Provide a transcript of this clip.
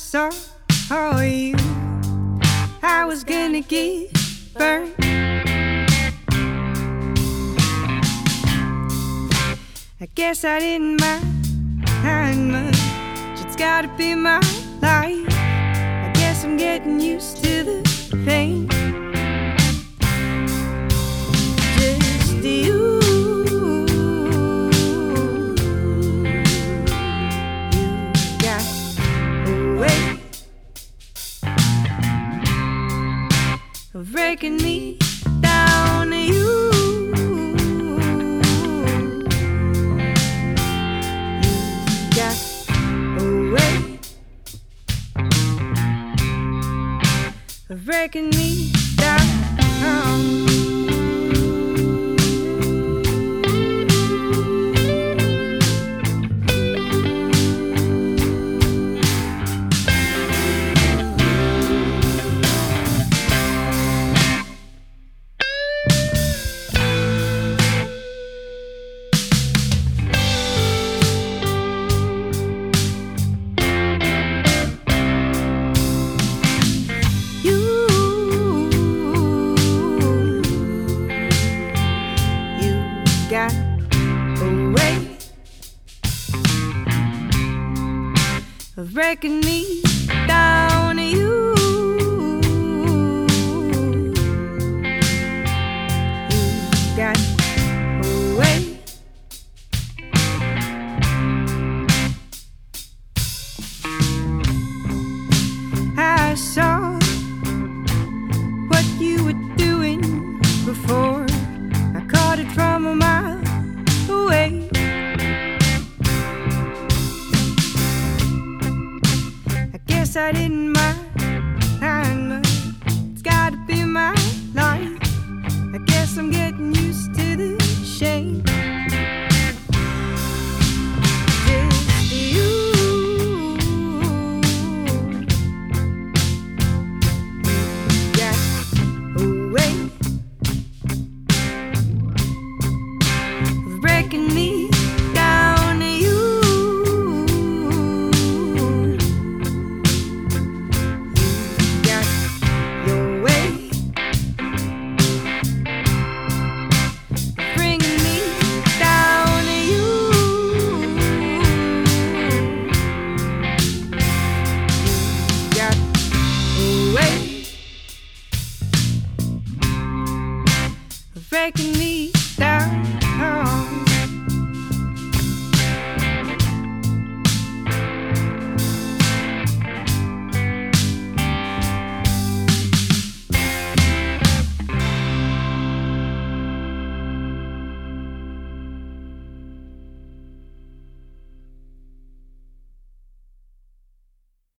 saw you, I was gonna get burned. I guess I didn't mind much. It's gotta be my life. I guess I'm getting used to the pain. Just you got a way of breaking me down. You got a way of breaking me down. Got a way of breaking me down. You got a way I saw what you were doing before. I caught it from a mile away. I guess I didn't mind much. It's gotta be my life. I guess I'm getting used to the shame. Just you got a way breaking me down. You got your way bringing me down. You got a way breaking me